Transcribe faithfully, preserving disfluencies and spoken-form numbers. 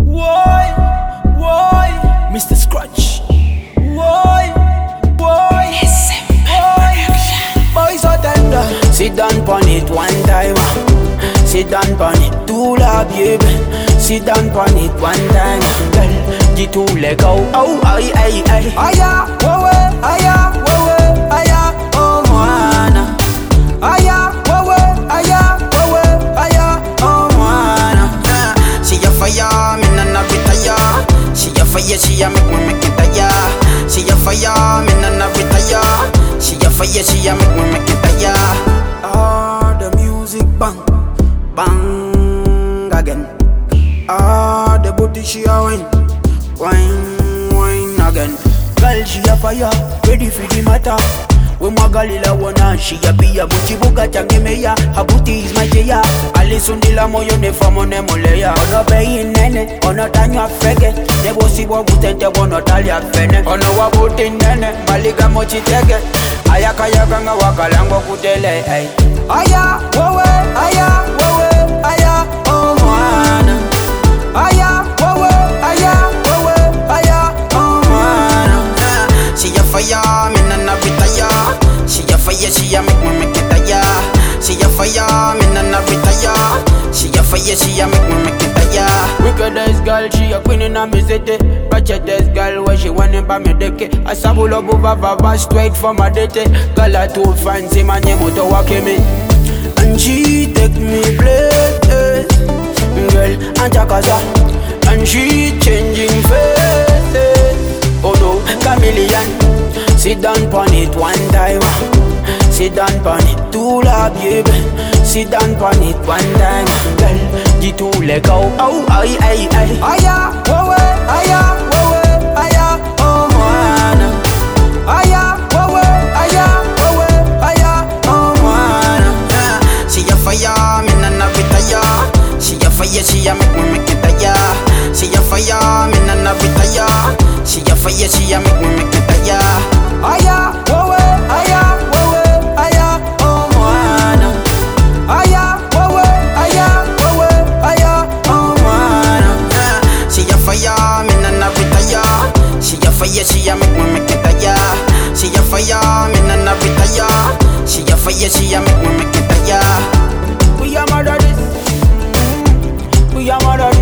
Why, why, Mister Scratch? Why, why, why? Boys are tender. Sit down pon it one time. Sit down pon it, two la baby. Sit down pon it one time, girl. The two leg out, oh, ay, ay, ay. Aya, woe, aya, woe, aya, oh mana. Aya, woe, aya, woe, aya, oh mana. She a fire, me nah nah retire. She a fire, she a make me make it tire. She a fire, me nah nah retire. She a fire, she a make me make it tire. Ah, the music bang, bang again. Ah, the booty she a wine, wine, wine again. Girl she a fire, ready for the matter. When my girl ila wana, she a be a buchi buga change meya. Her booty is my jaya. Alison de la moyo ne famo ne moleya. Ono beyi nene, ono tanyo fege. Nebo si bo butente wono tali afene. Ono wa booty nene, maliga mochi tege. Aya kaya ganga wakalango kutele. Ay. Aya, wowe, aya, wowe, aya, oh mwana. Aya, wowe, aya, wowe, aya, oh mwana. She a fire, me nah nah retire. She a fire, she a make me make it tire. She a fire, me nah nah retire. She a fire, she a make me make it tire. Wickedest girl, she a queen in a me city. Ratchetest girl, where she want him by me deke. I sabulo buva vava straight from a date. Girl a too fancy, man you moto walk me. And she take me places, girl and Jakaza. And she changing faces. Oh no, chameleon. Sit down pon it one time. Sit down pon it two la baby. Sit down pon it one time, girl. The two leg out, oh, ay, ay, ay. Aya, wowe, aya, wowe, aya, oh mana. Aya, wowe, aya, wowe, aya, oh mana. She a fire, me nah nah retire. She a fire, she a make me make it tire. She a fire, me nah nah retire. She a fire, she a make me make it tire. Aya, wowe, aya, wowe, aya, oh mana. Aya, wowe, aya, wowe, aya, oh mana. She a fire, me nah nah retire. She a fire, she a make me make it tire. She a fire, me nah nah retire. She a fire, she a make me make it tire. We are murder this. We are murder